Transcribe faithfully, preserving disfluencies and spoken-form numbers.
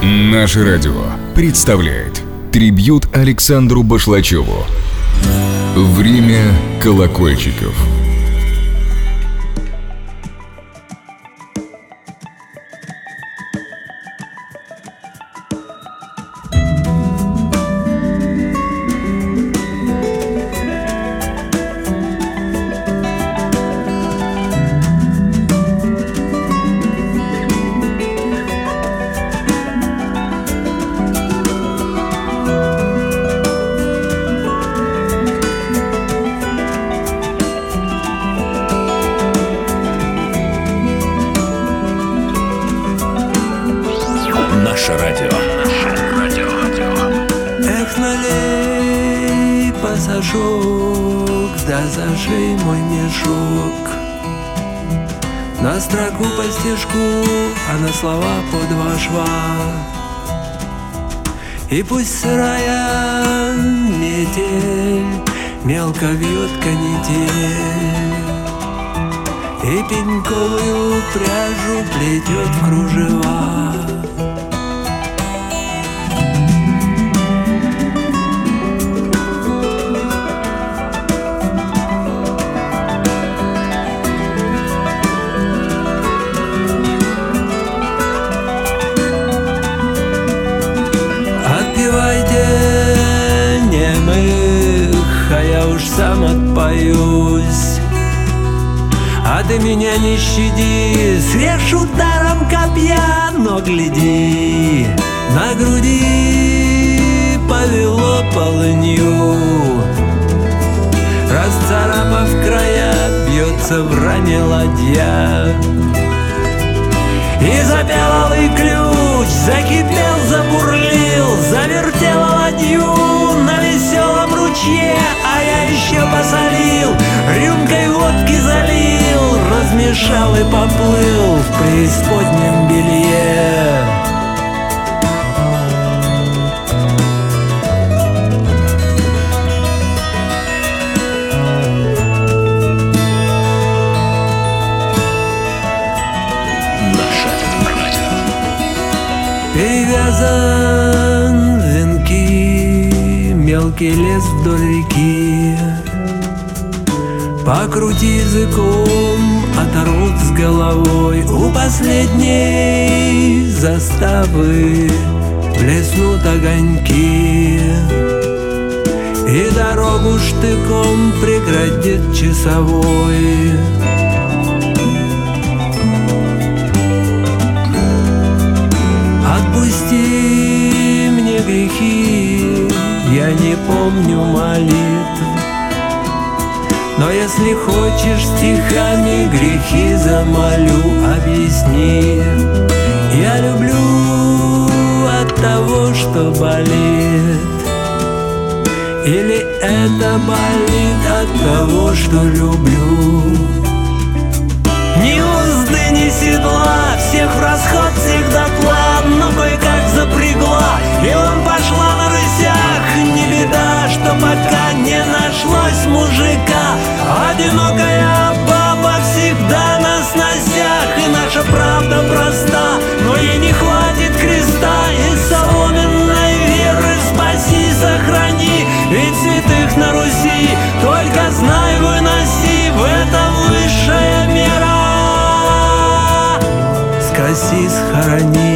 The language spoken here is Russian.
Наше радио представляет трибьют Александру Башлачеву. Время колокольчиков. Наше радио. Эх, налей пасашок, да зажей мой мешок. На строку по стежку, а на слова по два шва. И пусть сырая метель мелко вьет канитель, и пеньковую пряжу плетет в кружева. Отпевайте немых, а я уж сам отпоюсь. А ты меня не щади, срежь ударом копья, но гляди, на груди повело полынью. Расцарапав края, бьется в ране ладья. И запел алый ключ, закипел, забурлил, завертела ладью на веселом ручье, а я еще посолил, рюмкой водки залил, размешал и поплыл в преисподнем белье. Перевязан венки, мелкий лес вдоль реки. Покрути языком, оторвут с головой. У последней заставы блеснут огоньки, и дорогу штыком преградит часовой. Отпусти мне грехи, я не помню молитв, но если хочешь, стихами грехи замолю. Объясни, я люблю от того, что болит, или это болит от того, что люблю. Ни узды, ни седла, всех в расход, всех дотла, но кое-как запрягла, и он пошла на рысях. Не беда, что пока не нашлось мужика, одинокая баба всегда на сносях. И наша правда проста, но ей не хватит креста и соломенной веры. Спаси, сохрани, ведь святых на Руси только знай, выноси, в этом высшая мера. Скоси, схорони.